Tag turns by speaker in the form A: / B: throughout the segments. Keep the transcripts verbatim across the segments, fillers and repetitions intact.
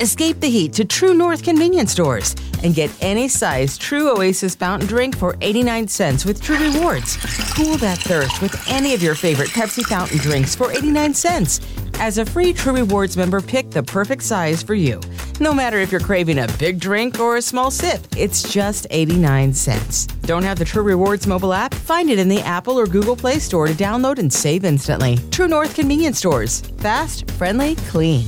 A: Escape the heat to True North convenience stores and get any size True Oasis fountain drink for eighty-nine cents with True Rewards. Cool that thirst with any of your favorite Pepsi fountain drinks for eighty-nine cents. As a free True Rewards member, pick the perfect size for you. No matter if you're craving a big drink or a small sip, it's just eighty-nine cents. Don't have the True Rewards mobile app? Find it in the Apple or Google Play Store to download and save instantly. True North convenience stores. Fast, friendly, clean.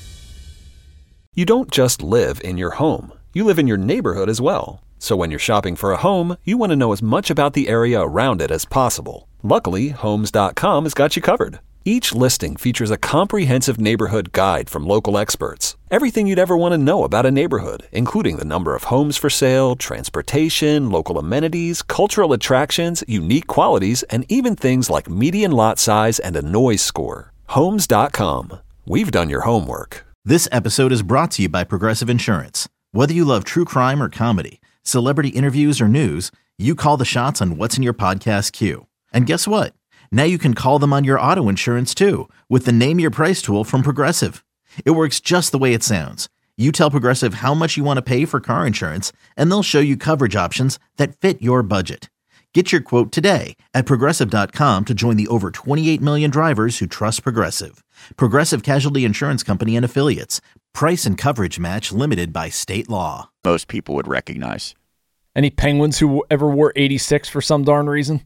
B: You don't just live in your home. You live in your neighborhood as well. So when you're shopping for a home, you want to know as much about the area around it as possible. Luckily, Homes dot com has got you covered. Each listing features a comprehensive neighborhood guide from local experts. Everything you'd ever want to know about a neighborhood, including the number of homes for sale, transportation, local amenities, cultural attractions, unique qualities, and even things like median lot size and a noise score. Homes dot com. We've done your homework.
C: This episode is brought to you by Progressive Insurance. Whether you love true crime or comedy, celebrity interviews or news, you call the shots on what's in your podcast queue. And guess what? Now you can call them on your auto insurance too with the Name Your Price tool from Progressive. It works just the way it sounds. You tell Progressive how much you want to pay for car insurance, and they'll show you coverage options that fit your budget. Get your quote today at Progressive dot com to join the over twenty-eight million drivers who trust Progressive. Progressive Casualty Insurance Company and Affiliates. Price and coverage match limited by state law.
D: Most people would recognize.
E: Any Penguins who ever wore eighty-six for some darn reason?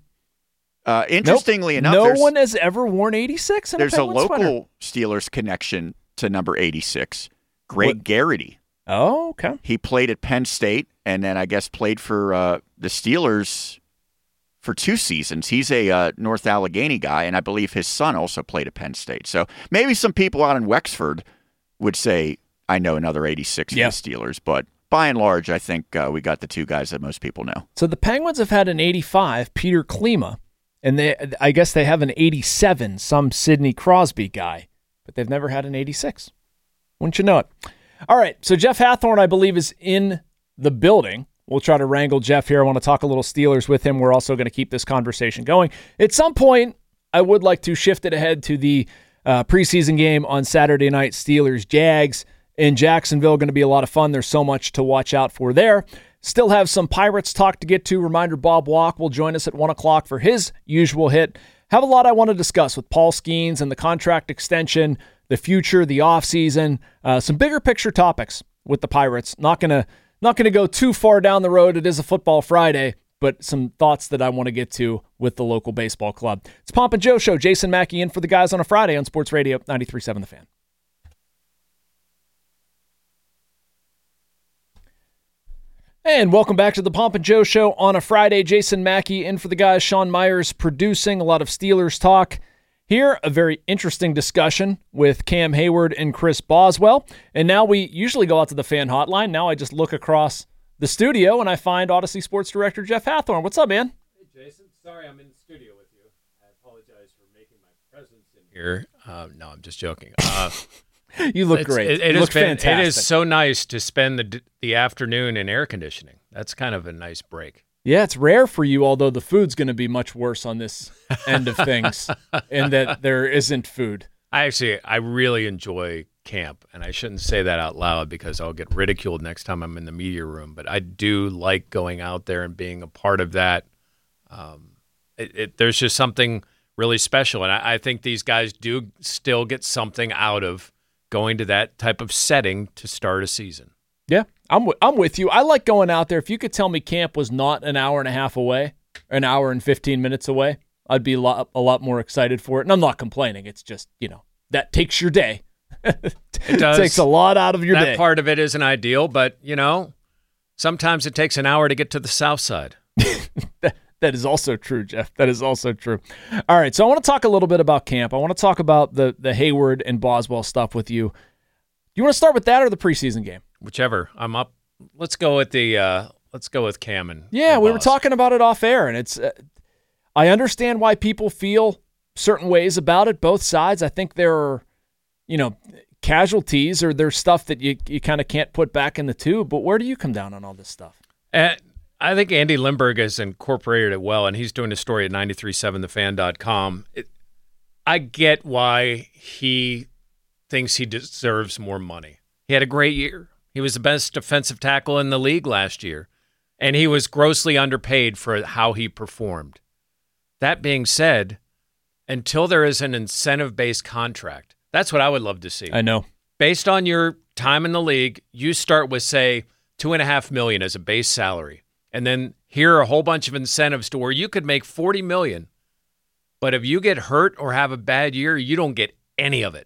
D: Uh, interestingly
E: nope.
D: enough,
E: no one has ever worn eighty-six in
D: there's
E: a
D: a
E: Penguins
D: local
E: sweater.
D: Steelers connection to number eighty-six, Greg what? Garrity.
E: Oh, okay.
D: He played at Penn State and then I guess played for uh, the Steelers for two seasons. He's a uh, North Allegheny guy, and I believe his son also played at Penn State. So maybe some people out in Wexford would say, I know another eighty-six
E: yeah.
D: for the Steelers, but by and large, I think uh, we got the two guys that most people know.
E: So the Penguins have had an eighty-five, Peter Klima, and they, I guess they have an eighty-seven, some Sidney Crosby guy, but they've never had an eighty-six. Wouldn't you know it? All right, so Jeff Hathhorn, I believe, is in the building. We'll try to wrangle Jeff here. I want to talk a little Steelers with him. We're also going to keep this conversation going. At some point, I would like to shift it ahead to the uh, preseason game on Saturday night, Steelers-Jags in Jacksonville. Going to be a lot of fun. There's so much to watch out for there. Still have some Pirates talk to get to. Reminder, Bob Walk will join us at one o'clock for his usual hit. Have a lot I want to discuss with Paul Skeens and the contract extension, the future, the offseason, uh, some bigger picture topics with the Pirates. Not going to Not going to go too far down the road. It is a football Friday, but some thoughts that I want to get to with the local baseball club. It's Pomp and Joe Show. Jason Mackey in for the guys on a Friday on Sports Radio ninety-three point seven The Fan. And welcome back to the Pomp and Joe Show on a Friday. Jason Mackey in for the guys. Sean Myers producing. A lot of Steelers talk. Here, a very interesting discussion with Cam Hayward and Chris Boswell. And now we usually go out to the fan hotline. Now I just look across the studio and I find Odyssey Sports Director Jeff Hathhorn. What's up, man?
F: Hey, Jason. Sorry I'm in the studio with you. I apologize for making my presence in here. Uh, no, I'm just joking. Uh,
E: you look great.
F: It, it,
E: you look
F: been,
E: fantastic.
F: It is so nice to spend the the afternoon in air conditioning. That's kind of a nice break.
E: Yeah, it's rare for you, although the food's going to be much worse on this end of things, and that there isn't food.
F: I actually, I really enjoy camp, and I shouldn't say that out loud because I'll get ridiculed next time I'm in the media room, but I do like going out there and being a part of that. Um, it, it, there's just something really special, and I, I think these guys do still get something out of going to that type of setting to start a season.
E: Yeah, I'm w- I'm with you. I like going out there. If you could tell me camp was not an hour and a half away, an hour and fifteen minutes away, I'd be a lot, a lot more excited for it. And I'm not complaining. It's just, you know, that takes your day.
F: It does.
E: It takes a lot out of your
F: that
E: day.
F: That part of it isn't ideal, but, you know, sometimes it takes an hour to get to the south side.
E: that, that is also true, Jeff. That is also true. All right, so I want to talk a little bit about camp. I want to talk about the, the Hayward and Boswell stuff with you. Do you want to start with that or the preseason game?
F: Whichever. I'm up. Let's go with the. Uh, let's go with Cam and.
E: Yeah,
F: and
E: we
F: Boss.
E: were talking about it off air, and it's. Uh, I understand why people feel certain ways about it. Both sides. I think there are, you know, casualties or there's stuff that you you kind of can't put back in the tube. But where do you come down on all this stuff?
F: Uh, I think Andy Lindbergh has incorporated it well, and he's doing a story at ninety-three point seven the fan dot com. It, I get why he thinks he deserves more money. He had a great year. He was the best defensive tackle in the league last year, and he was grossly underpaid for how he performed. That being said, until there is an incentive-based contract, that's what I would love to see.
E: I know.
F: Based on your time in the league, you start with, say, two and a half million as a base salary, and then here are a whole bunch of incentives to where you could make forty million. But if you get hurt or have a bad year, you don't get any of it.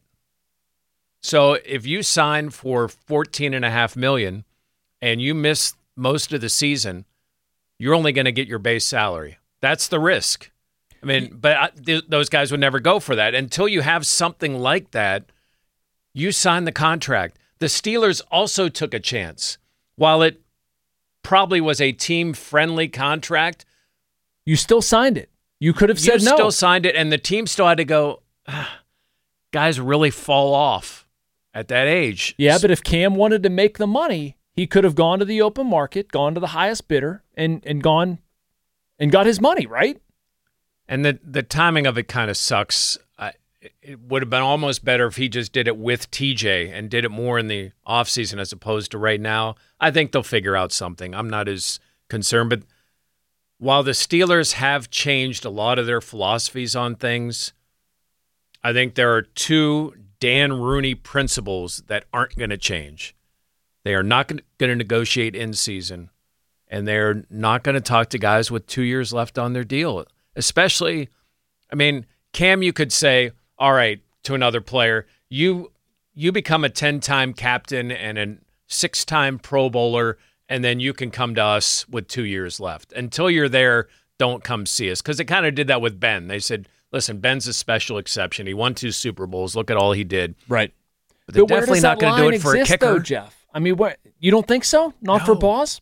F: So if you sign for fourteen and a half million and you miss most of the season, you're only going to get your base salary. That's the risk. I mean, but I, th- those guys would never go for that. Until you have something like that, you sign the contract. The Steelers also took a chance. While it probably was a team-friendly contract,
E: you still signed it. You could have said
F: you
E: no.
F: You still signed it, and the team still had to go, ah, guys really fall off at that age.
E: Yeah, but if Cam wanted to make the money, he could have gone to the open market, gone to the highest bidder, and and gone and got his money, right?
F: And the the timing of it kind of sucks. I, it would have been almost better if he just did it with T J and did it more in the offseason as opposed to right now. I think they'll figure out something. I'm not as concerned. But while the Steelers have changed a lot of their philosophies on things, I think there are two Dan Rooney principles that aren't going to change. They are not going to negotiate in season, and they're not going to talk to guys with two years left on their deal. Especially, I mean, Cam, you could say, all right, to another player, you you become a ten-time captain and a six-time Pro Bowler, and then you can come to us with two years left. Until you're there, don't come see us. Because they kind of did that with Ben. They said, listen, Ben's a special exception. He won two Super Bowls. Look at all he did.
E: Right.
F: But they're
E: but
F: definitely not going to do it for
E: exist,
F: a kicker.
E: Though, Jeff? I mean, what? You don't think so? Not
F: No.
E: for Boss?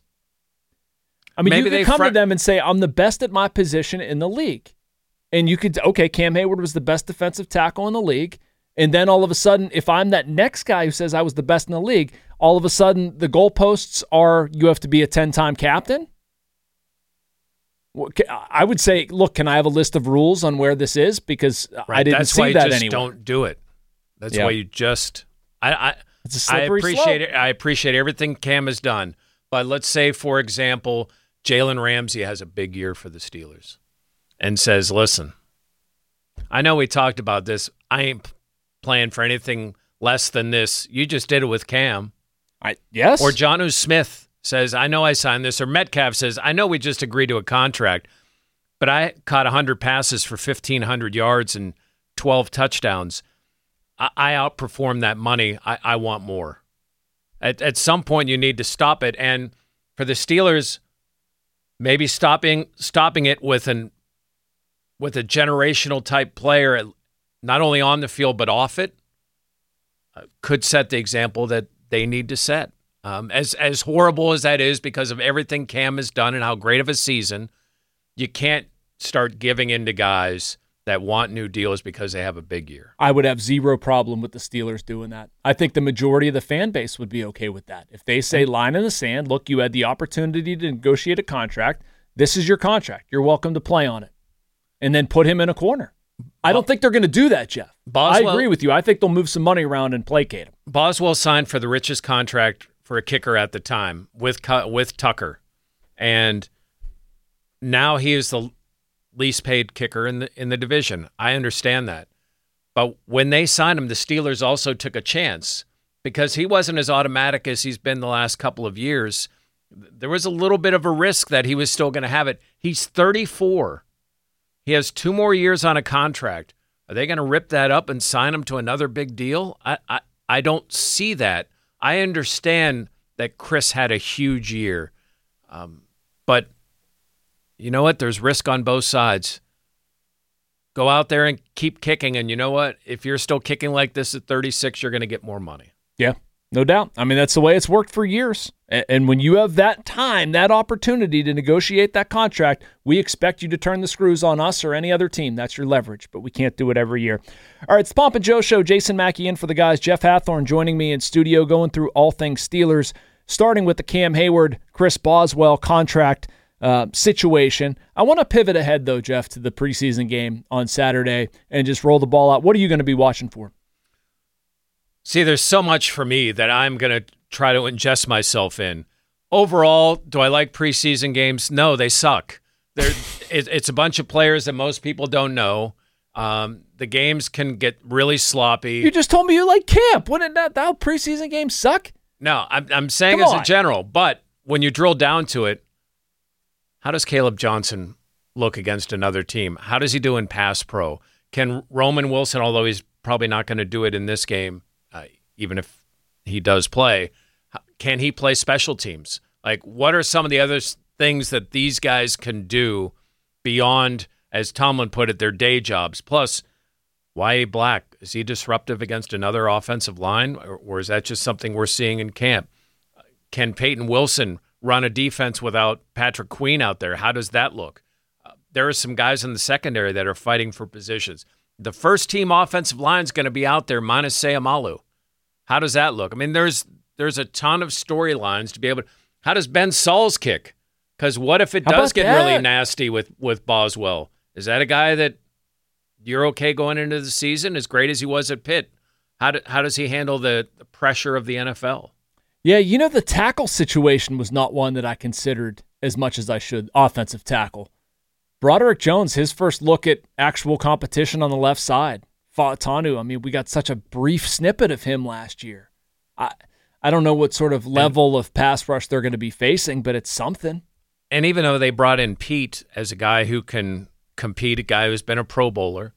E: I mean,
F: Maybe
E: you
F: they
E: could come
F: fr-
E: to them and say, I'm the best at my position in the league. And you could, okay, Cam Hayward was the best defensive tackle in the league. And then all of a sudden, if I'm that next guy who says I was the best in the league, all of a sudden the goalposts are you have to be a ten-time captain? I would say, look, can I have a list of rules on where this is? Because
F: Right.
E: I didn't
F: That's
E: see
F: why you
E: that
F: just
E: anywhere.
F: don't do it. That's
E: Yeah.
F: why you just I I,
E: It's a
F: I
E: slippery
F: appreciate
E: slope.
F: it. I appreciate everything Cam has done. But let's say, for example, Jalen Ramsey has a big year for the Steelers and says, listen, I know we talked about this. I ain't playing for anything less than this. You just did it with Cam.
E: I, yes.
F: Or Jonnu Smith says, I know I signed this. Or Metcalf says, I know we just agreed to a contract, but I caught one hundred passes for fifteen hundred yards and twelve touchdowns. I, I outperformed that money. I, I want more. At, at some point, you need to stop it. And for the Steelers, maybe stopping stopping it with an with a generational type player, not only on the field but off it, uh, could set the example that they need to set. Um, as as horrible as that is because of everything Cam has done and how great of a season, you can't start giving in to guys that want new deals because they have a big year.
E: I would have zero problem with the Steelers doing that. I think the majority of the fan base would be okay with that. If they say line in the sand, look, you had the opportunity to negotiate a contract. This is your contract. You're welcome to play on it. And then put him in a corner. I don't think they're going to do that, Jeff.
F: Boswell,
E: I agree with you. I think they'll move some money around and placate him.
F: Boswell signed for the richest contract for a kicker at the time with with Tucker. And now he is the least paid kicker in the in the division. I understand that. But when they signed him, the Steelers also took a chance because he wasn't as automatic as he's been the last couple of years. There was a little bit of a risk that he was still going to have it. He's thirty-four. He has two more years on a contract. Are they going to rip that up and sign him to another big deal? I, I, I don't see that. I understand that Chris had a huge year. Um, but you know what? There's risk on both sides. Go out there and keep kicking. And you know what? If you're still kicking like this at thirty-six, you're going to get more money.
E: Yeah, no doubt. I mean, that's the way it's worked for years. And when you have that time, that opportunity to negotiate that contract, we expect you to turn the screws on us or any other team. That's your leverage, but we can't do it every year. All right, it's the Pomp and Joe Show. Jason Mackey in for the guys. Jeff Hathorn joining me in studio, going through all things Steelers, starting with the Cam Hayward, Chris Boswell contract uh, situation. I want to pivot ahead, though, Jeff, to the preseason game on Saturday and just roll the ball out. What are you going to be watching for?
F: See, there's so much for me that I'm going to try to ingest myself in. Overall, do I like preseason games? No, they suck. They're, it, it's a bunch of players that most people don't know. Um, the games can get really sloppy.
E: You just told me you like camp. Wouldn't that, that preseason games suck?
F: No, I'm, I'm saying
E: Come
F: as
E: on.
F: a general. But when you drill down to it, how does Caleb Johnson look against another team? How does he do in pass pro? Can Roman Wilson, although he's probably not going to do it in this game, uh, even if he does play, can he play special teams? Like, what are some of the other things that these guys can do beyond, as Tomlin put it, their day jobs? Plus, Y A Black, is he disruptive against another offensive line, or, or is that just something we're seeing in camp? Can Peyton Wilson run a defense without Patrick Queen out there? How does that look? Uh, there are some guys in the secondary that are fighting for positions. The first team offensive line is going to be out there minus Seumalo. How does that look? I mean, there's there's a ton of storylines to be able to. How does Ben Saul's kick? Because what if it
E: How
F: does
E: about
F: get
E: that?
F: really nasty with, with Boswell? Is that a guy that you're okay going into the season as great as he was at Pitt? How, do, how does he handle the, the pressure of the N F L?
E: Yeah, you know, the tackle situation was not one that I considered as much as I should, offensive tackle. Broderick Jones, his first look at actual competition on the left side. Fa'atanu, I mean, we got such a brief snippet of him last year. I I don't know what sort of level of pass rush they're going to be facing, but it's something.
F: And even though they brought in Pete as a guy who can compete, a guy who's been a Pro Bowler,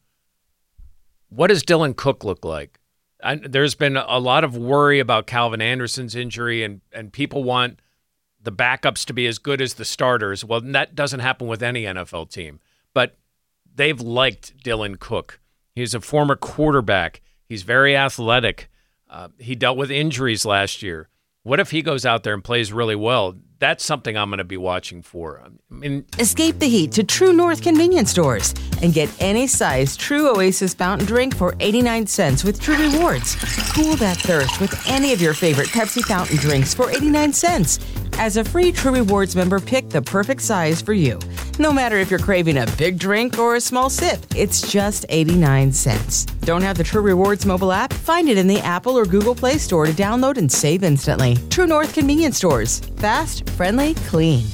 F: what does Dylan Cook look like? I, there's been a lot of worry about Calvin Anderson's injury, and, and people want the backups to be as good as the starters. Well, that doesn't happen with any N F L team. But they've liked Dylan Cook. He's a former quarterback. He's very athletic. Uh, he dealt with injuries last year. What if he goes out there and plays really well? That's something I'm going to be watching for. I mean,
A: Escape the heat to True North convenience stores and get any size True Oasis fountain drink for eighty-nine cents with True Rewards. Cool that thirst with any of your favorite Pepsi fountain drinks for eighty-nine cents. As a free True Rewards member, pick the perfect size for you. No matter if you're craving a big drink or a small sip, it's just eighty-nine cents. Don't have the True Rewards mobile app? Find it in the Apple or Google Play Store to download and save instantly. True North convenience stores. Fast, friendly, clean.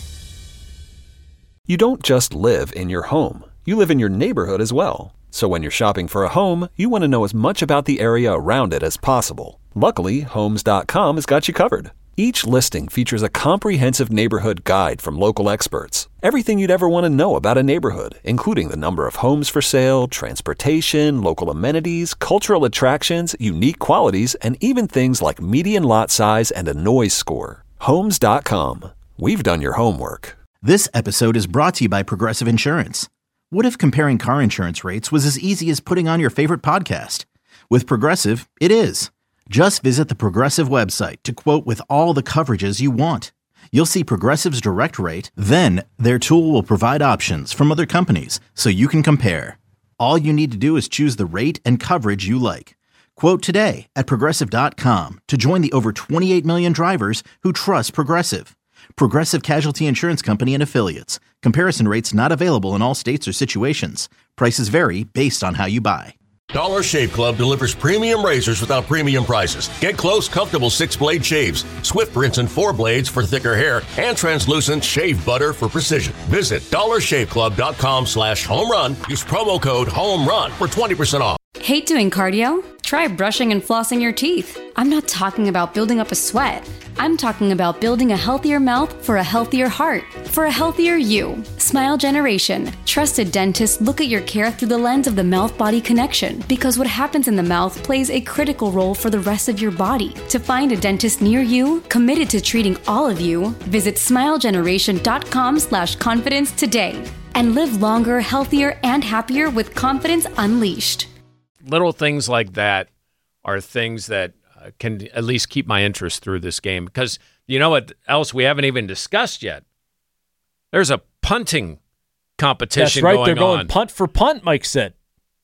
B: You don't just live in your home. You live in your neighborhood as well. So when you're shopping for a home, you want to know as much about the area around it as possible. Luckily, Homes dot com has got you covered. Each listing features a comprehensive neighborhood guide from local experts. Everything you'd ever want to know about a neighborhood, including the number of homes for sale, transportation, local amenities, cultural attractions, unique qualities, and even things like median lot size and a noise score. Homes dot com. We've done your homework.
C: This episode is brought to you by Progressive Insurance. What if comparing car insurance rates was as easy as putting on your favorite podcast? With Progressive, it is. Just visit the Progressive website to quote with all the coverages you want. You'll see Progressive's direct rate, then their tool will provide options from other companies so you can compare. All you need to do is choose the rate and coverage you like. Quote today at Progressive dot com to join the over twenty-eight million drivers who trust Progressive. Progressive Casualty Insurance Company and Affiliates. Comparison rates not available in all states or situations. Prices vary based on how you buy.
G: Dollar Shave Club delivers premium razors without premium prices. Get close, comfortable six-blade shaves, swift rinse and four blades for thicker hair, and translucent shave butter for precision. Visit dollar shave club dot com slash home run. Use promo code HOMERUN for twenty percent off.
H: Hate doing cardio? Try brushing and flossing your teeth. I'm not talking about building up a sweat. I'm talking about building a healthier mouth for a healthier heart, for a healthier you. Smile Generation. Trusted dentists look at your care through the lens of the mouth-body connection, because what happens in the mouth plays a critical role for the rest of your body. To find a dentist near you, committed to treating all of you, visit smile generation dot com slash confidence today. And live longer, healthier, and happier with confidence unleashed.
F: little things like that are things that uh, can at least keep my interest through this game. Because you know what else we haven't even discussed yet? There's a punting competition
E: That's right.
F: going
E: They're going
F: on.
E: punt for punt, Mike said.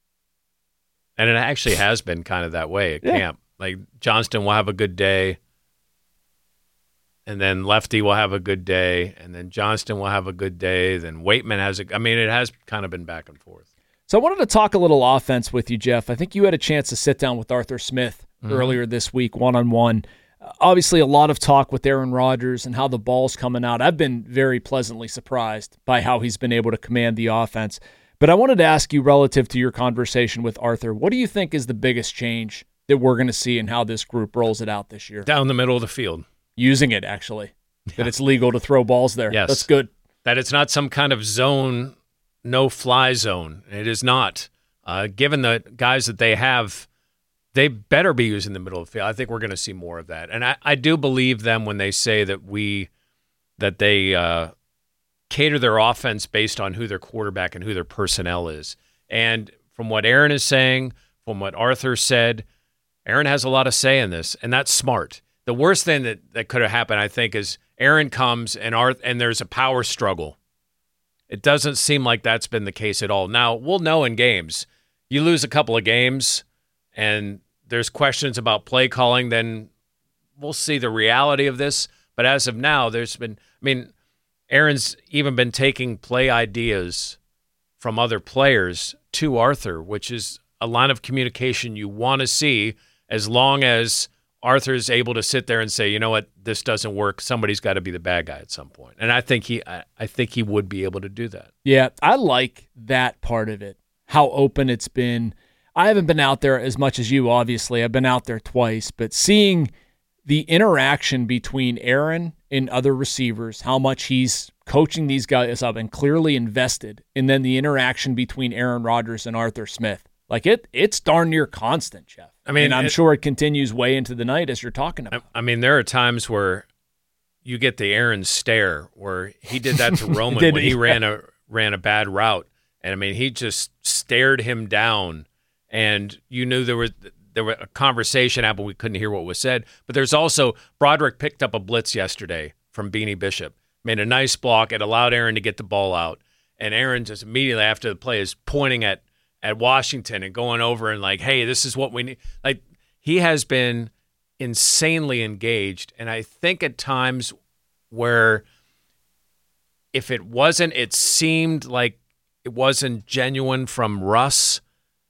F: And it actually has been kind of that way at
E: Yeah.
F: camp. Like Johnston will have a good day, and then Lefty will have a good day, and then Johnston will have a good day, then Waitman has a – I mean, it has kind of been back and forth.
E: So I wanted to talk a little offense with you, Jeff. I think you had a chance to sit down with Arthur Smith mm-hmm. earlier this week, one-on-one. Obviously, a lot of talk with Aaron Rodgers and how the ball's coming out. I've been very pleasantly surprised by how he's been able to command the offense. But I wanted to ask you, relative to your conversation with Arthur, what do you think is the biggest change that we're going to see in how this group rolls it out this year?
F: Down the middle of the field.
E: Using it, actually. Yeah. That it's legal to throw balls there.
F: Yes.
E: That's good.
F: That it's not some kind of zone, no-fly zone. It is not. Uh, given the guys that they have, they better be using the middle of the field. I think we're going to see more of that. And I, I do believe them when they say that we that they uh, cater their offense based on who their quarterback and who their personnel is. And from what Aaron is saying, from what Arthur said, Aaron has a lot of say in this, and that's smart. The worst thing that, that could have happened, I think, is Aaron comes and Arth- and there's a power struggle. It doesn't seem like that's been the case at all. Now, we'll know in games. You lose a couple of games and there's questions about play calling, then we'll see the reality of this. But as of now, there's been, I mean, Aaron's even been taking play ideas from other players to Arthur, which is a line of communication you want to see as long as Arthur's able to sit there and say, you know what, this doesn't work. Somebody's got to be the bad guy at some point. And I think he I, I think he would be able to do that.
E: Yeah, I like that part of it, how open it's been. I haven't been out there as much as you, obviously. I've been out there twice, but seeing the interaction between Aaron and other receivers, how much he's coaching these guys up and clearly invested, and then the interaction between Aaron Rodgers and Arthur Smith. Like, it, it's darn near constant, Jeff. I mean, and I'm it, sure it continues way into the night as you're talking about.
F: I mean, there are times where you get the Aaron stare, where he did that to Roman when he, he ran a ran a bad route. And, I mean, he just stared him down, and you knew there was there was a conversation happened. We couldn't hear what was said. But there's also Broderick picked up a blitz yesterday from Beanie Bishop, made a nice block. It allowed Aaron to get the ball out. And Aaron just immediately after the play is pointing at at Washington and going over and like, hey, this is what we need. Like, he has been insanely engaged. And I think at times where if it wasn't, it seemed like it wasn't genuine from Russ.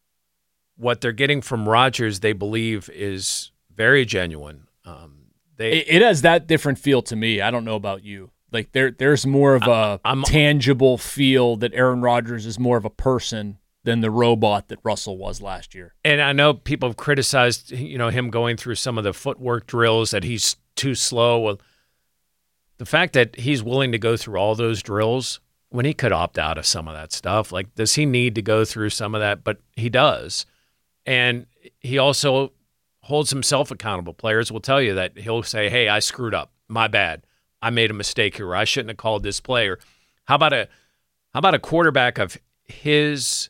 F: What they're getting from Rodgers, they believe, is very genuine. Um, they
E: it, it has that different feel to me. I don't know about you. Like, there, there's more of a I'm, tangible feel that Aaron Rodgers is more of a person than the robot that Russell was last year.
F: And I know people have criticized, you know, him going through some of the footwork drills, that he's too slow. Well, the fact that he's willing to go through all those drills when he could opt out of some of that stuff, like, does he need to go through some of that? But he does. And he also holds himself accountable. Players will tell you that he'll say, hey, I screwed up. My bad. I made a mistake here. I shouldn't have called this play. Or how about a how about a quarterback of his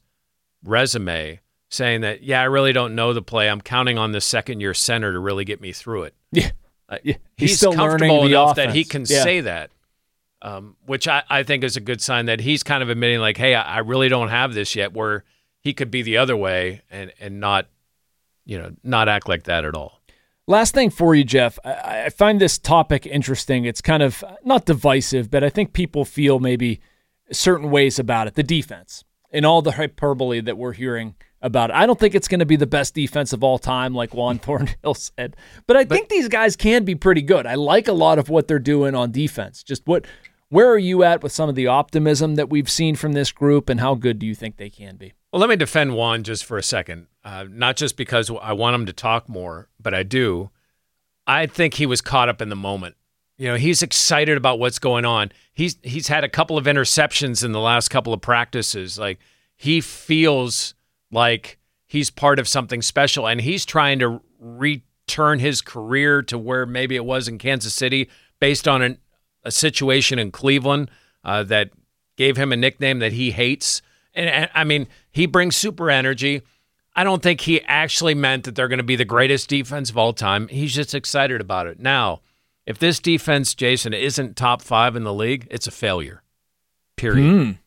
F: resume saying that, yeah, I really don't know the play. I'm counting on the second-year center to really get me through it.
E: Yeah.
F: Uh, yeah. He's, he's still comfortable enough offense. That he can yeah. say that, um, which I, I think is a good sign that he's kind of admitting, like, hey, I, I really don't have this yet, where he could be the other way and, and not, you know, not act like that at all.
E: Last thing for you, Jeff. I, I find this topic interesting. It's kind of not divisive, but I think people feel maybe certain ways about it. The defense and all the hyperbole that we're hearing about it. I don't think it's going to be the best defense of all time, like Juan Thornhill said. But I but, think these guys can be pretty good. I like a lot of what they're doing on defense. Just what, where are you at with some of the optimism that we've seen from this group, and how good do you think they can be?
F: Well, let me defend Juan just for a second. Uh, not just because I want him to talk more, but I do. I think he was caught up in the moment. You know, he's excited about what's going on. He's he's had a couple of interceptions in the last couple of practices. Like, he feels like he's part of something special, and he's trying to return his career to where maybe it was in Kansas City based on an, a situation in Cleveland uh, that gave him a nickname that he hates. And, and I mean, he brings super energy. I don't think he actually meant that they're going to be the greatest defense of all time. He's just excited about it. Now, if this defense, Jason, isn't top five in the league, it's a failure. Period. Mm.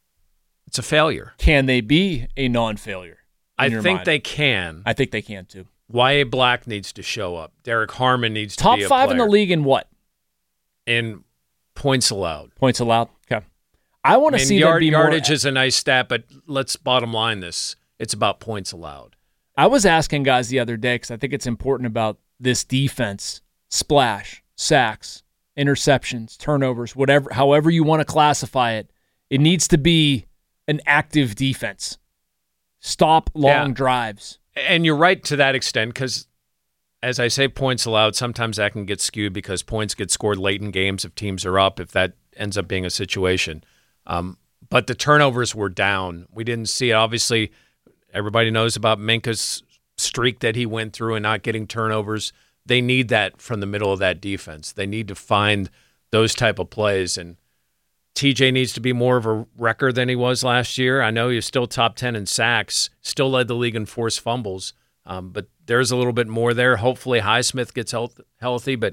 F: It's a failure.
E: Can they be a non-failure?
F: I think mind? they can.
E: I think they can, too.
F: Y A. Black needs to show up. Derek Harmon needs
E: top
F: to be a
E: five
F: player.
E: in the league in what?
F: In points allowed.
E: Points allowed? Okay. I want to I mean, see
F: yard,
E: them be
F: yardage
E: more...
F: is a nice stat, but let's bottom line this. It's about points allowed.
E: I was asking guys the other day because I think it's important about this defense: splash, sacks, interceptions, turnovers, whatever, however you want to classify it. It needs to be an active defense. Stop long
F: Yeah.
E: drives.
F: And you're right to that extent because, as I say, points allowed, sometimes that can get skewed because points get scored late in games if teams are up, if that ends up being a situation. Um, but the turnovers were down. We didn't see it. Obviously, everybody knows about Minka's streak that he went through and not getting turnovers. They need that from the middle of that defense. They need to find those type of plays. And T J needs to be more of a wrecker than he was last year. I know he was still top ten in sacks, still led the league in forced fumbles, um, but there's a little bit more there. Hopefully Highsmith gets health, healthy, but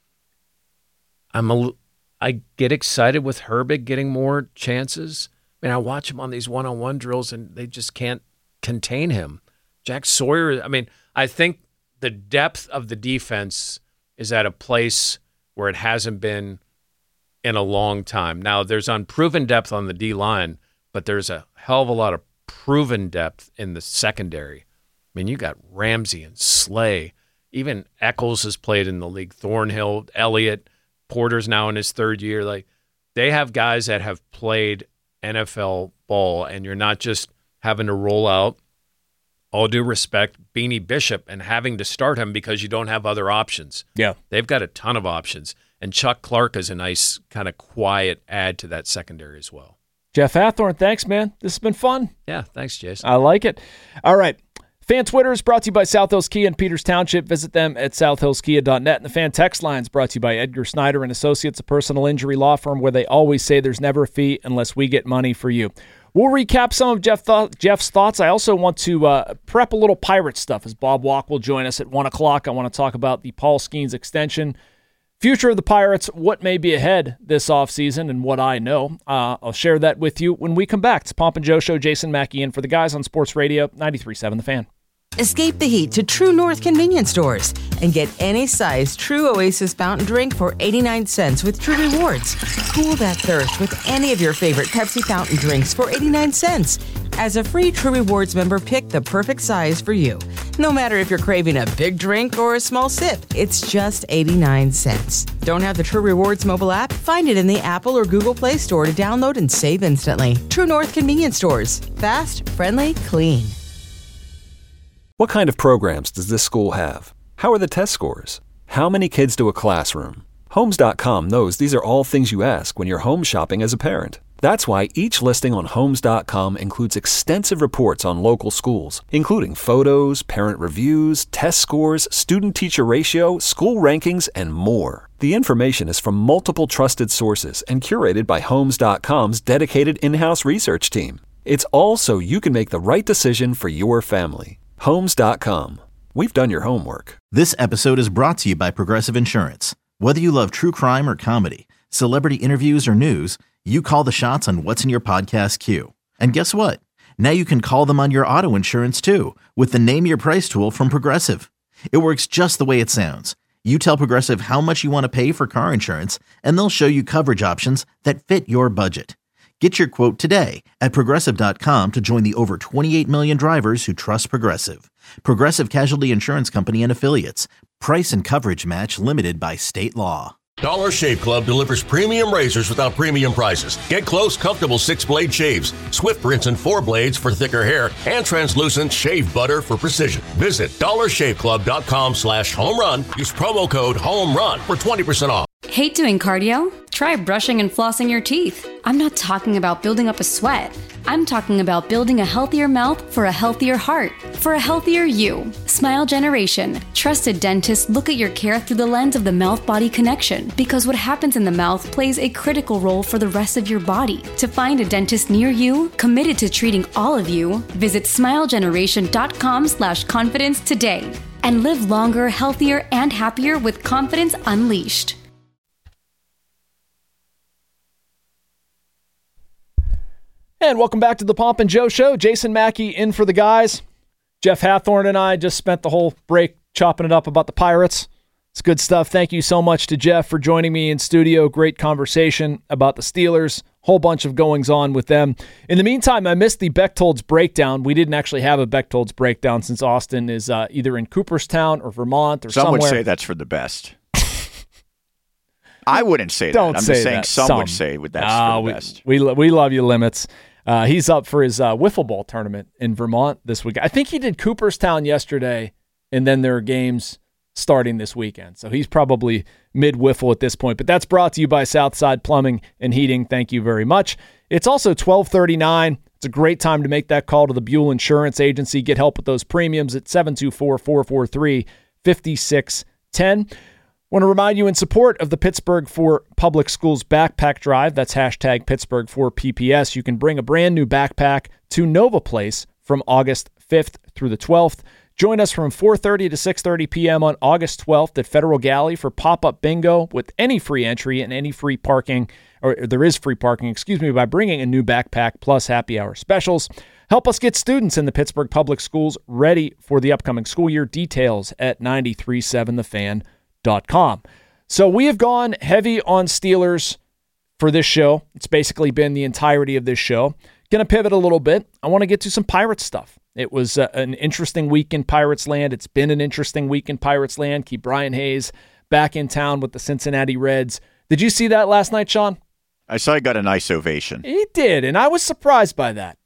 F: I'm a, I get excited with Herbig getting more chances. I mean, I watch him on these one-on-one drills, and they just can't contain him. Jack Sawyer, I mean, I think the depth of the defense is at a place where it hasn't been in a long time. Now, there's unproven depth on the D-line, but there's a hell of a lot of proven depth in the secondary. I mean, you got Ramsey and Slay. Even Eccles has played in the league. Thornhill, Elliott, Porter's now in his third year. Like, they have guys that have played N F L ball, and you're not just having to roll out, all due respect, Beanie Bishop and having to start him because you don't have other options.
E: Yeah.
F: They've got a ton of options. And Chuck Clark is a nice kind of quiet add to that secondary as well.
E: Jeff Hathorn, thanks, man. This has been fun.
F: Yeah, thanks, Jason.
E: I like it. All right. Fan Twitter is brought to you by South Hills Kia in Peters Township. Visit them at south hills kia dot net. And the Fan Text Line is brought to you by Edgar Snyder and Associates, a personal injury law firm where they always say there's never a fee unless we get money for you. We'll recap some of Jeff th- Jeff's thoughts. I also want to uh, prep a little Pirate stuff as Bob Walk will join us at one o'clock. I want to talk about the Paul Skeens extension, future of the Pirates, what may be ahead this offseason, and what I know. Uh, I'll share that with you when we come back. It's Pomp and Joe Show. Jason Mackey in for the guys on Sports Radio ninety-three point seven The Fan.
A: Escape the heat to True North convenience stores and get any size True Oasis fountain drink for eighty-nine cents with True Rewards. Cool that thirst with any of your favorite Pepsi fountain drinks for eighty-nine cents. As a free True Rewards member, pick the perfect size for you. No matter if you're craving a big drink or a small sip, it's just eighty-nine cents. Don't have the True Rewards mobile app? Find it in the Apple or Google Play Store to download and save instantly. True North convenience stores. Fast, friendly, clean.
B: What kind of programs does this school have? How are the test scores? How many kids do a classroom? Homes dot com knows these are all things you ask when you're home shopping as a parent. That's why each listing on Homes dot com includes extensive reports on local schools, including photos, parent reviews, test scores, student-teacher ratio, school rankings, and more. The information is from multiple trusted sources and curated by Homes dot com's dedicated in-house research team. It's all so you can make the right decision for your family. Homes dot com. We've done your homework.
C: This episode is brought to you by Progressive Insurance. Whether you love true crime or comedy, celebrity interviews or news, you call the shots on what's in your podcast queue. And guess what? Now you can call them on your auto insurance too with the Name Your Price tool from Progressive. It works just the way it sounds. You tell Progressive how much you want to pay for car insurance, and they'll show you coverage options that fit your budget. Get your quote today at progressive dot com to join the over twenty-eight million drivers who trust Progressive. Progressive Casualty Insurance Company and Affiliates. Price and coverage match limited by state law.
G: Dollar Shave Club delivers premium razors without premium prices. Get close, comfortable six-blade shaves, Swift rinse and four blades for thicker hair, and translucent shave butter for precision. Visit dollar shave club dot com slash home run. Use promo code HOMERUN for twenty percent off.
H: Hate doing cardio? Try brushing and flossing your teeth. I'm not talking about building up a sweat. I'm talking about building a healthier mouth for a healthier heart, for a healthier you. Smile Generation. Trusted dentists look at your care through the lens of the mouth-body connection, because what happens in the mouth plays a critical role for the rest of your body. To find a dentist near you, committed to treating all of you, visit smile generation dot com slash confidence today. And live longer, healthier, and happier with confidence unleashed.
E: And welcome back to the Pomp and Joe Show. Jason Mackey in for the guys. Jeff Hathorn and I just spent the whole break chopping it up about the Pirates. It's good stuff. Thank you so much to Jeff for joining me in studio. Great conversation about the Steelers. whole bunch of goings on with them. In the meantime, I missed the Bechtold's breakdown. We didn't actually have a Bechtold's breakdown since Austin is uh, either in Cooperstown or Vermont or
D: some
E: somewhere.
D: Some would say that's for the best. I wouldn't say
E: Don't
D: that. I'm
E: say
D: just saying
E: that.
D: some,
E: some
D: would say that's
E: uh,
D: for the
E: we,
D: best.
E: We, we love you, Limits. Uh, he's up for his uh, wiffle ball tournament in Vermont this week. I think he did Cooperstown yesterday, and then there are games starting this weekend. So he's probably mid-wiffle at this point. But that's brought to you by Southside Plumbing and Heating. Thank you very much. It's also twelve thirty-nine. It's a great time to make that call to the Buell Insurance Agency. Get help with those premiums at seven two four, four four three, five six one zero. Want to remind you in support of the Pittsburgh for Public Schools Backpack Drive. That's hashtag Pittsburgh for P P S. You can bring a brand new backpack to Nova Place from August fifth through the twelfth. Join us from four thirty to six thirty p.m. on August twelfth at Federal Galley for pop-up bingo with any free entry and any free parking, or there is free parking, excuse me, by bringing a new backpack plus happy hour specials. Help us get students in the Pittsburgh Public Schools ready for the upcoming school year. Details at nine three seven the fan dot com. So we have gone heavy on Steelers for this show. It's basically been the entirety of this show. Going to pivot a little bit. I want to get to some Pirates stuff. It was uh, an interesting week in Pirates land. It's been an interesting week in Pirates land. Keep Brian Hayes back in town with the Cincinnati Reds. Did you see that last night, Sean?
D: I saw he got a nice ovation.
E: He did, and I was surprised by that.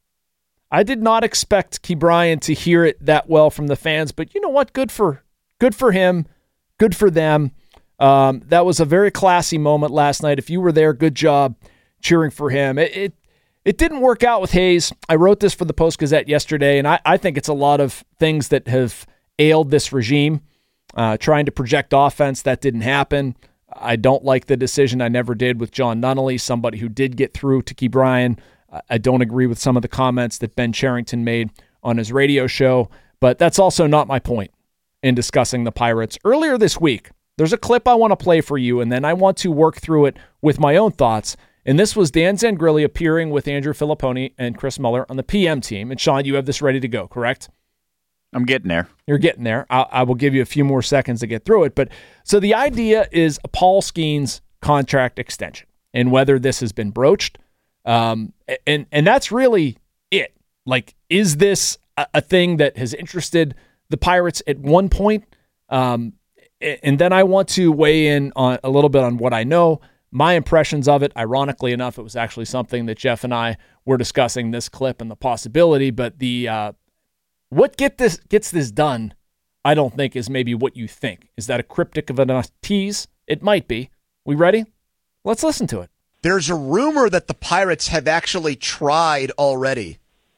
E: I did not expect Key Bryant to hear it that well from the fans, but you know what? Good for good for him. Good for them. Um, that was a very classy moment last night. If you were there, good job cheering for him. It it, it didn't work out with Hayes. I wrote this for the Post-Gazette yesterday, and I, I think it's a lot of things that have ailed this regime. Uh, trying to project offense, that didn't happen. I don't like the decision. I never did with John Nunnally, somebody who did get through to Key Bryant. I don't agree with some of the comments that Ben Cherington made on his radio show, but that's also not my point in discussing the Pirates. Earlier this week, there's a clip I want to play for you, and then I want to work through it with my own thoughts. And this was Dan Zangrilli appearing with Andrew Filipponi and Chris Muller on the P M team. And Sean, you have this ready to go, correct?
D: I'm getting there.
E: You're getting there. I, I will give you a few more seconds to get through it. But so the idea is a Paul Skeens contract extension and whether this has been broached. Um, and, and that's really it. Like, is this a, a thing that has interested the Pirates at one point? Um, and then I want to weigh in on a little bit on what I know, my impressions of it. Ironically enough, it was actually something that Jeff and I were discussing, this clip and the possibility, but the, uh, what get this gets this done, I don't think is maybe what you think. Is that a cryptic of a tease? It might be. We ready? Let's listen to it.
I: There's a rumor that the Pirates have actually tried already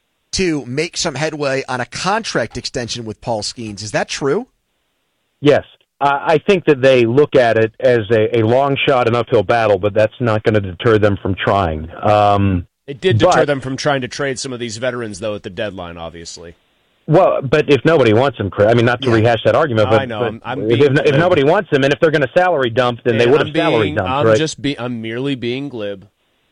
I: to make some headway on a contract extension with Paul Skeens. Is that true?
J: Yes. Uh, I think that they look at it as a, a long shot, an uphill battle, but that's not going to deter them from trying. Um,
K: it did deter
J: but,
K: them from trying to trade some of these veterans, though, at the deadline, obviously.
J: Well, but if nobody wants them, I mean, not to yeah. rehash that argument, but,
K: I know.
J: but
K: I'm, I'm
J: if, if, if nobody wants them, and if they're going to salary dump, then
K: hey,
J: they would have
K: I'm
J: salary
K: being,
J: dumped,
K: I'm
J: right?
K: just be, I'm merely being glib.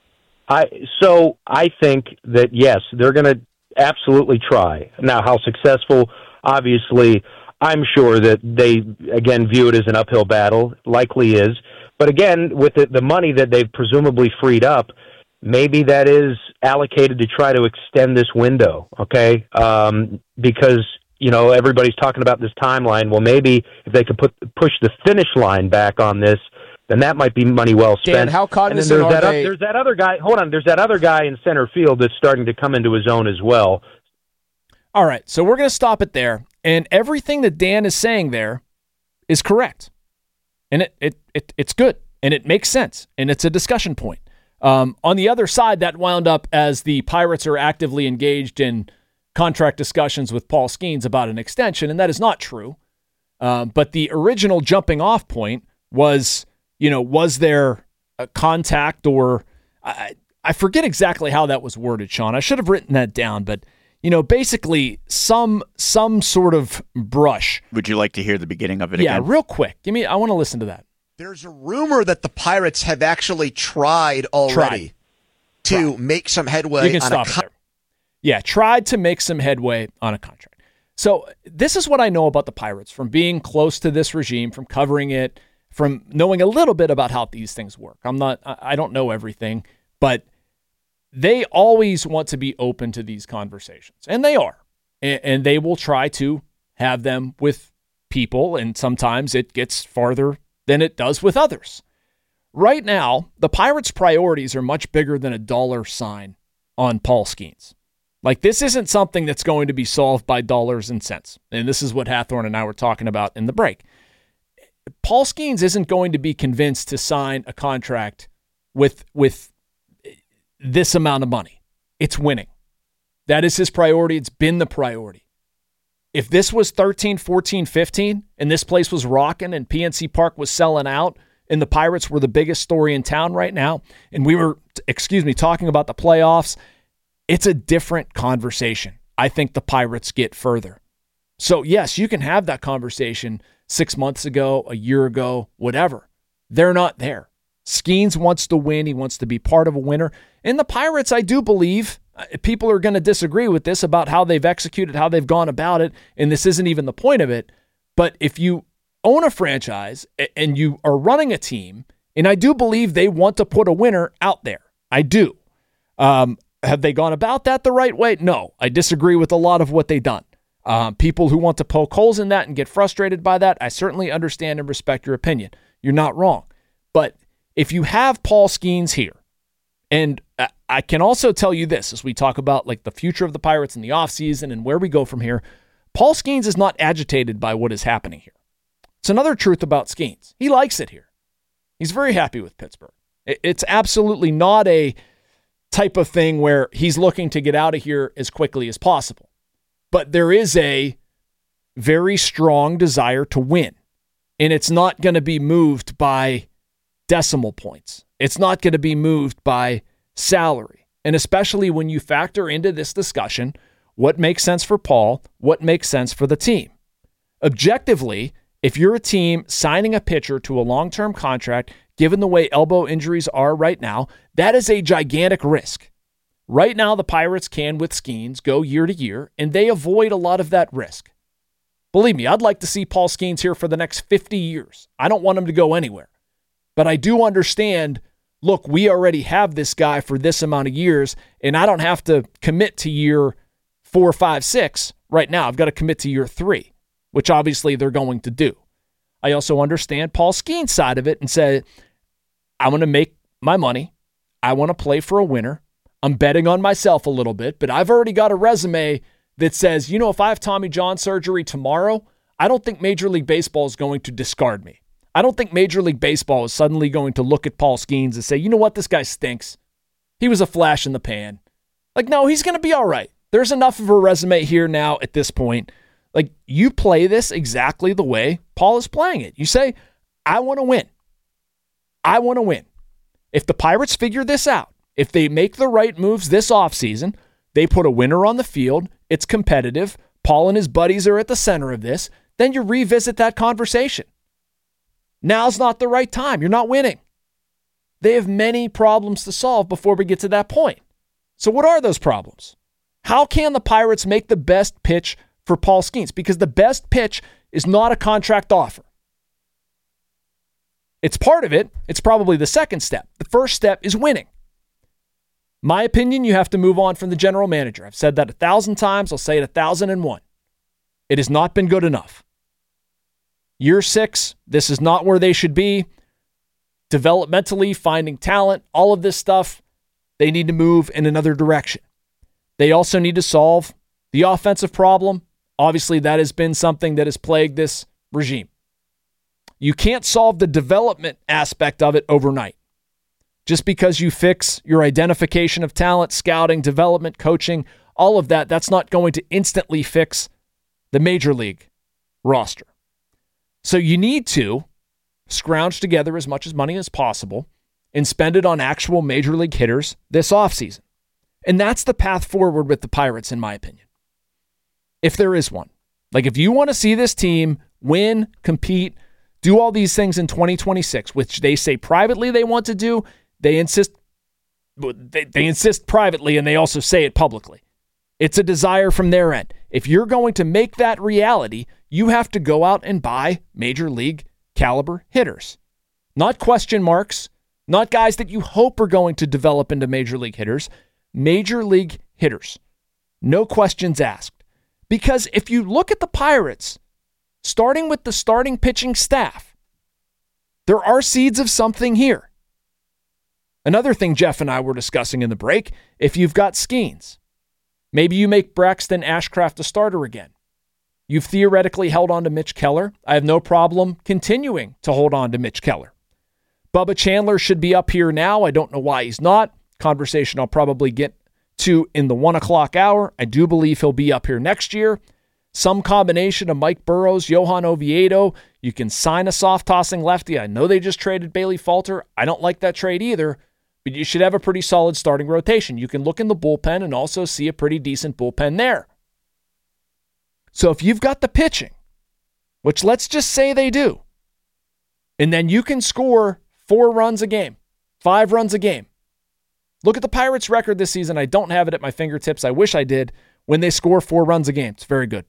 J: I so I think that yes, they're going to absolutely try. Now, how successful? Obviously, I'm sure that they again view it as an uphill battle. Likely is, but again, with the, the money that they've presumably freed up, maybe that is allocated to try to extend this window. Okay, um, because you know everybody's talking about this timeline. Well, maybe if they could put push the finish line back on this, then that might be money well spent.
K: Dan, how cognizant
J: there's
K: are
J: that,
K: they?
J: There's that other guy. Hold on. There's that other guy in center field that's starting to come into his own as well.
E: All right, so we're going to stop it there. And everything that Dan is saying there is correct. And it, it, it it's good. And it makes sense. And it's a discussion point. Um, on the other side, that wound up as the Pirates are actively engaged in contract discussions with Paul Skeens about an extension, and that is not true. Uh, but the original jumping off point was, you know, was there a contact or I, I forget exactly how that was worded, Sean. I should have written that down, but you know, basically some some sort of brush.
D: Would you like to hear the beginning of it
E: yeah,
D: again?
E: Yeah, real quick. Give me. I want to listen to that.
I: There's a rumor that the Pirates have actually tried already tried. to
E: tried.
I: make some headway.
E: You can
I: on
E: stop
I: a
E: it
I: con-
E: there. Yeah, tried to make some headway on a contract. So this is what I know about the Pirates from being close to this regime, from covering it, from knowing a little bit about how these things work. I'm not. I don't know everything, but they always want to be open to these conversations, and they are. And, and they will try to have them with people, and sometimes it gets farther than it does with others. Right now, the Pirates' priorities are much bigger than a dollar sign on Paul Skeens. Like, this isn't something that's going to be solved by dollars and cents. And this is what Hathorn and I were talking about in the break. Paul Skeens isn't going to be convinced to sign a contract with, with this amount of money. It's winning. That is his priority. It's been the priority. If this was thirteen, fourteen, fifteen, and this place was rocking and P N C Park was selling out and the Pirates were the biggest story in town right now, and we were, excuse me, talking about the playoffs, it's a different conversation. I think the Pirates get further. So, yes, you can have that conversation six months ago, a year ago, whatever. They're not there. Skeens wants to win. He wants to be part of a winner. And the Pirates, I do believe, people are going to disagree with this about how they've executed, how they've gone about it, and this isn't even the point of it. But if you own a franchise and you are running a team, and I do believe they want to put a winner out there. I do. Um, have they gone about that the right way? No. I disagree with a lot of what they've done. Um, people who want to poke holes in that and get frustrated by that, I certainly understand and respect your opinion. You're not wrong. But if you have Paul Skeens here, and I can also tell you this, as we talk about like the future of the Pirates in the offseason and where we go from here, Paul Skeens is not agitated by what is happening here. It's another truth about Skeens. He likes it here. He's very happy with Pittsburgh. It's absolutely not a type of thing where he's looking to get out of here as quickly as possible. But there is a very strong desire to win, and it's not going to be moved by decimal points. It's not going to be moved by salary. And especially when you factor into this discussion what makes sense for Paul, what makes sense for the team. Objectively, if you're a team signing a pitcher to a long-term contract, given the way elbow injuries are right now, that is a gigantic risk. Right now, the Pirates can, with Skeens, go year to year, and they avoid a lot of that risk. Believe me, I'd like to see Paul Skeens here for the next fifty years. I don't want him to go anywhere. But I do understand, look, we already have this guy for this amount of years, and I don't have to commit to year four, five, six right now. I've got to commit to year three, which obviously they're going to do. I also understand Paul Skeens' side of it and say, I want to make my money. I want to play for a winner. I'm betting on myself a little bit, but I've already got a resume that says, you know, if I have Tommy John surgery tomorrow, I don't think Major League Baseball is going to discard me. I don't think Major League Baseball is suddenly going to look at Paul Skeens and say, you know what, this guy stinks. He was a flash in the pan. Like, no, he's going to be all right. There's enough of a resume here now at this point. Like, you play this exactly the way Paul is playing it. You say, I want to win. I want to win. If the Pirates figure this out, if they make the right moves this offseason, they put a winner on the field, it's competitive, Paul and his buddies are at the center of this, then you revisit that conversation. Now's not the right time. You're not winning. They have many problems to solve before we get to that point. So what are those problems? How can the Pirates make the best pitch for Paul Skeens? Because the best pitch is not a contract offer. It's part of it. It's probably the second step. The first step is winning. My opinion, you have to move on from the general manager. I've said that a thousand times. I'll say it a thousand and one. It has not been good enough. Year six, this is not where they should be. Developmentally, finding talent, all of this stuff, they need to move in another direction. They also need to solve the offensive problem. Obviously, that has been something that has plagued this regime. You can't solve the development aspect of it overnight. Just because you fix your identification of talent, scouting, development, coaching, all of that, that's not going to instantly fix the major league roster. So you need to scrounge together as much as money as possible and spend it on actual major league hitters this offseason. And that's the path forward with the Pirates, in my opinion. If there is one. Like, if you want to see this team win, compete, do all these things in twenty twenty-six, which they say privately they want to do, they insist they, they insist privately and they also say it publicly. It's a desire from their end. If you're going to make that reality, you have to go out and buy major league caliber hitters. Not question marks, not guys that you hope are going to develop into major league hitters. major league hitters. No questions asked. Because if you look at the Pirates, starting with the starting pitching staff, there are seeds of something here. Another thing Jeff and I were discussing in the break, if you've got Skeens, maybe you make Braxton Ashcraft a starter again. You've theoretically held on to Mitch Keller. I have no problem continuing to hold on to Mitch Keller. Bubba Chandler should be up here now. I don't know why he's not. Conversation I'll probably get to in the one o'clock hour. I do believe he'll be up here next year. Some combination of Mike Burrows, Johan Oviedo. You can sign a soft-tossing lefty. I know they just traded Bailey Falter. I don't like that trade either, but you should have a pretty solid starting rotation. You can look in the bullpen and also see a pretty decent bullpen there. So if you've got the pitching, which let's just say they do, and then you can score four runs a game, five runs a game. Look at the Pirates' record this season. I don't have it at my fingertips. I wish I did. When they score four runs a game, it's very good.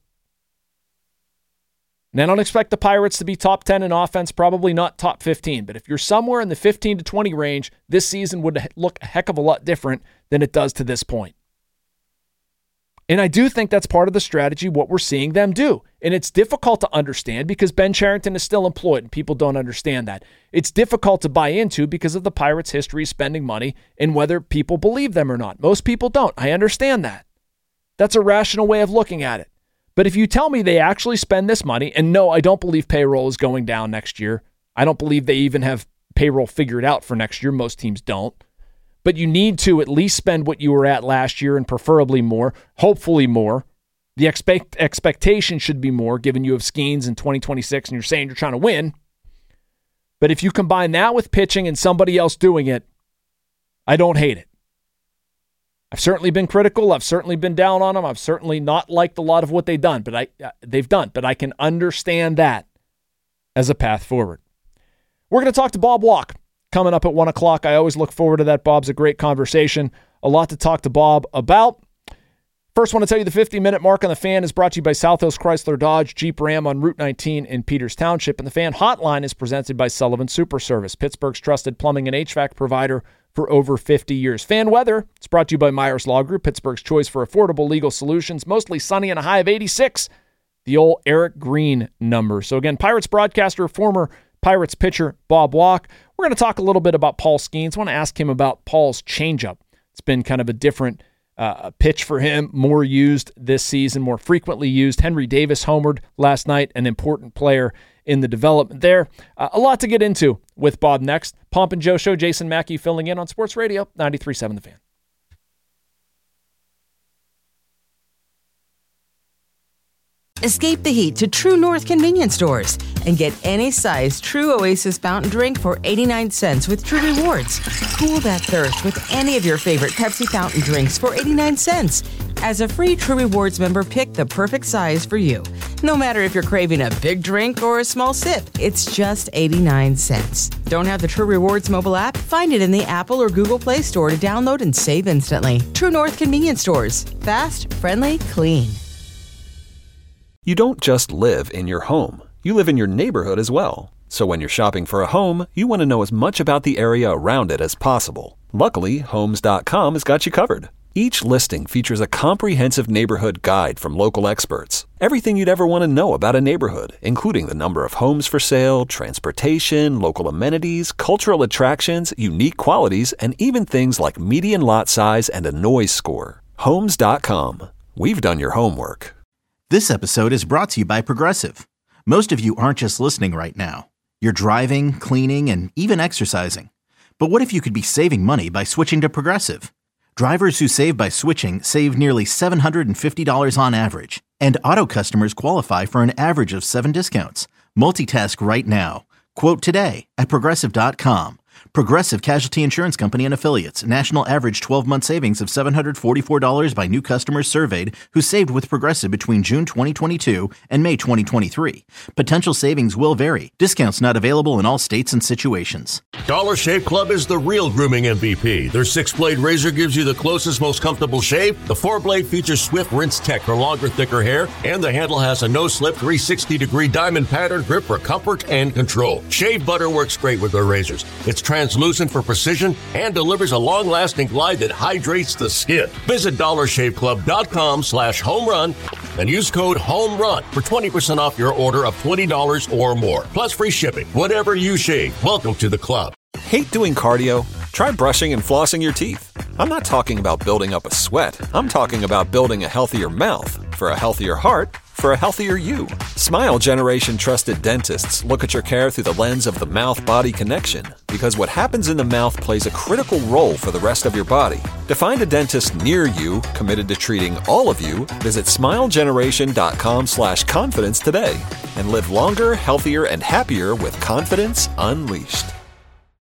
E: And I don't expect the Pirates to be top ten in offense, probably not top fifteen. But if you're somewhere in the fifteen to twenty range, this season would look a heck of a lot different than it does to this point. And I do think that's part of the strategy, what we're seeing them do. And it's difficult to understand because Ben Cherington is still employed and people don't understand that. It's difficult to buy into because of the Pirates' history spending money and whether people believe them or not. Most people don't. I understand that. That's a rational way of looking at it. But if you tell me they actually spend this money, and no, I don't believe payroll is going down next year. I don't believe they even have payroll figured out for next year. Most teams don't. But you need to at least spend what you were at last year and preferably more, hopefully more. The expect expectation should be more given you have Skeens in twenty twenty-six and you're saying you're trying to win. But if you combine that with pitching and somebody else doing it, I don't hate it. I've certainly been critical. I've certainly been down on them. I've certainly not liked a lot of what they've done, but I uh, they've done. But I can understand that as a path forward. We're going to talk to Bob Walk coming up at one o'clock. I always look forward to that. Bob's a great conversation. A lot to talk to Bob about. First, I want to tell you the fifty-minute mark on The Fan is brought to you by South Hills Chrysler Dodge Jeep Ram on Route nineteen in Peters Township. And The Fan Hotline is presented by Sullivan Super Service, Pittsburgh's trusted plumbing and H V A C provider for over fifty years. Fan weather, it's brought to you by Myers Law Group, Pittsburgh's choice for affordable legal solutions. Mostly sunny and a high of eighty-six. The old Eric Green number. So again, Pirates broadcaster, former Pirates pitcher Bob Walk. We're going to talk a little bit about Paul Skeens. I want to ask him about Paul's changeup. It's been kind of a different uh, pitch for him, more used this season, more frequently used. Henry Davis homered last night, an important player in the development there. Uh, a lot to get into with Bob next. Pomp and Joe Show, Jason Mackey filling in on Sports Radio ninety-three point seven The Fan.
A: Escape the heat to True North convenience stores and get any size True Oasis fountain drink for eighty-nine cents with True Rewards. Cool that thirst with any of your favorite Pepsi fountain drinks for eighty-nine cents. As a free True Rewards member, pick the perfect size for you. No matter if you're craving a big drink or a small sip, it's just eighty-nine cents. Don't have the True Rewards mobile app? Find it in the Apple or Google Play Store to download and save instantly. True North convenience stores. Fast, friendly, clean.
B: You don't just live in your home. You live in your neighborhood as well. So when you're shopping for a home, you want to know as much about the area around it as possible. Luckily, Homes dot com has got you covered. Each listing features a comprehensive neighborhood guide from local experts. Everything you'd ever want to know about a neighborhood, including the number of homes for sale, transportation, local amenities, cultural attractions, unique qualities, and even things like median lot size and a noise score. Homes dot com. We've done your homework.
C: This episode is brought to you by Progressive. Most of you aren't just listening right now. You're driving, cleaning, and even exercising. But what if you could be saving money by switching to Progressive? Drivers who save by switching save nearly seven hundred fifty dollars on average. And auto customers qualify for an average of seven discounts. Multitask right now. Quote today at Progressive dot com. Progressive Casualty Insurance Company and Affiliates. National average twelve-month savings of seven hundred forty-four dollars by new customers surveyed who saved with Progressive between June twenty twenty-two and May twenty twenty-three. Potential savings will vary. Discounts not available in all states and situations.
G: Dollar Shave Club is the real grooming M V P. Their six-blade razor gives you the closest, most comfortable shave. The four-blade features Swift Rinse Tech for longer, thicker hair. And the handle has a no-slip three sixty degree diamond pattern grip for comfort and control. Shave butter works great with their razors. It's It's translucent for precision and delivers a long-lasting glide that hydrates the skin. Visit dollar shave club dot com slash home run and use code HOMERUN for twenty percent off your order of twenty dollars or more, plus free shipping. Whatever you shave, welcome to the club.
B: Hate doing cardio? Try brushing and flossing your teeth. I'm not talking about building up a sweat. I'm talking about building a healthier mouth for a healthier heart for a healthier you. Smile Generation trusted dentists look at your care through the lens of the mouth-body connection, because what happens in the mouth plays a critical role for the rest of your body. To find a dentist near you committed to treating all of you, visit smile generation dot com slash confidence today and live longer, healthier, and happier with confidence unleashed.